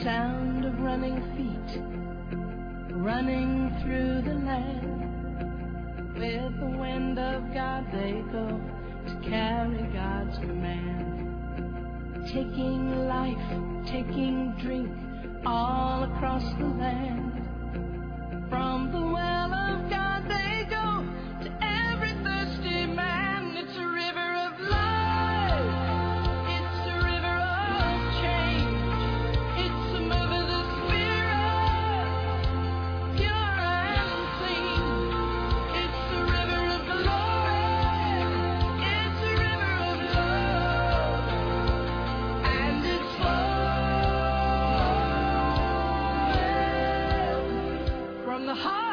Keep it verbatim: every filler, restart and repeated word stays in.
sound of running feet, running through the land. With the wind of God they go to carry God's command. Taking life, taking drink all across the land. From the well of God they go to every thirsty man. It's a river of life, it's a river of change, it's a move of the Spirit, pure and clean. It's a river of glory, it's a river of love, and it's flowing from the heart